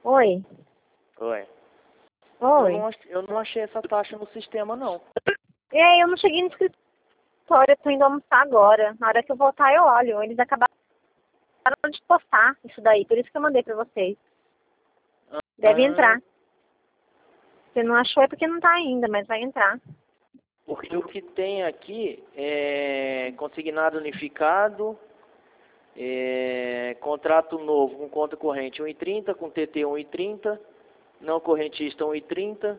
Oi? Oi. Oi? Eu não achei essa taxa no sistema, não. E aí, eu não cheguei no escritório, eu tô indo almoçar agora. Na hora que eu voltar, eu olho. Eles acabaram de postar isso daí, por isso que eu mandei pra vocês. Deve Ah, entrar. Você não achou é porque não tá ainda, mas vai entrar. porque o que tem aqui é consignado unificado, contrato novo com conta corrente 1,30, com TT 1,30, não correntista 1,30.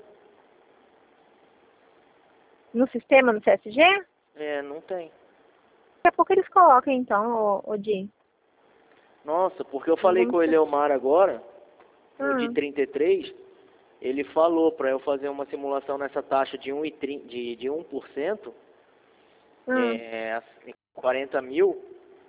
No sistema, no CSG? Não tem. Daqui a pouco eles colocam, então, o Di. Nossa, porque eu Não falei vamos com o ter... Eleomar agora, no de Hum, 33, ele falou para eu fazer uma simulação nessa taxa de 1%, hum. 40 mil,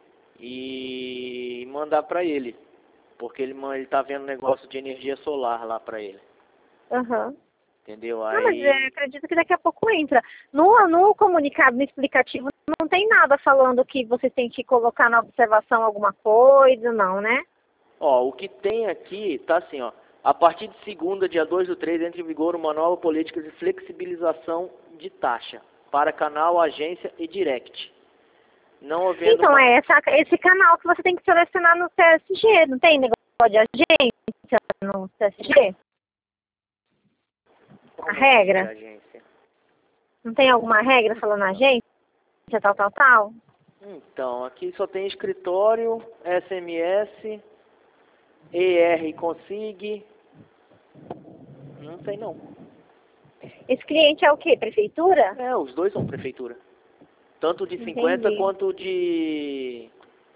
e mandar para ele. Porque ele tá vendo negócio de energia solar lá para ele. Aham. Entendeu? Não, mas Aí, acredito que daqui a pouco entra. No comunicado, no explicativo, não tem nada falando que vocês têm que colocar na observação alguma coisa, não, né? ó, o que tem aqui tá assim, ó. A partir de segunda, dia 2/3, entra em vigor uma nova política de flexibilização de taxa para canal, agência e direct. Não havendo Então, uma... é esse canal que você tem que selecionar no CSG. Não tem negócio de agência no CSG? A Como assim de regra? agência? Não tem alguma regra falando agência, tal, tal, tal? Então, aqui só tem escritório, SMS, ER Consig. Não tem não. Esse cliente é o quê? Prefeitura? Os dois são prefeitura. Tanto de 50 Entendi. quanto de...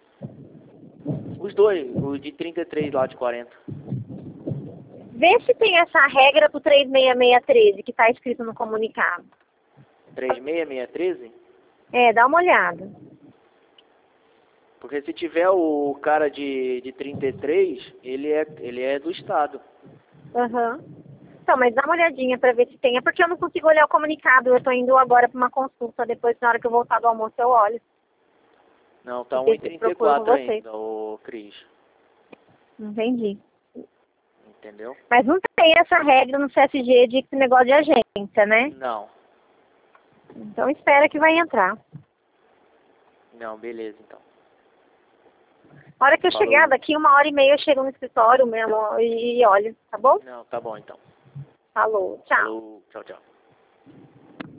Os dois, o de 33 lá de 40. Vê se tem essa regra pro 36613 que está escrito no comunicado. 36613? Dá uma olhada. Porque se tiver o cara de 33, ele é do estado. Aham. Então, mas dá uma olhadinha pra ver se tem. É porque eu não consigo olhar o comunicado. Eu tô indo agora pra uma consulta. Depois, na hora que eu voltar do almoço, eu olho. Não, tá E procuro com 1,34 vocês. ainda, o Cris. Entendi. Entendeu? Mas não tem essa regra no CSG de negócio de agência, né? Não. Então, espera que vai entrar. Não, beleza, então. A hora que eu chegar, Falou. daqui 1h30, eu chego no escritório mesmo e olho, tá bom? Não, tá bom, então. Falou, tchau. Falou, tchau, tchau.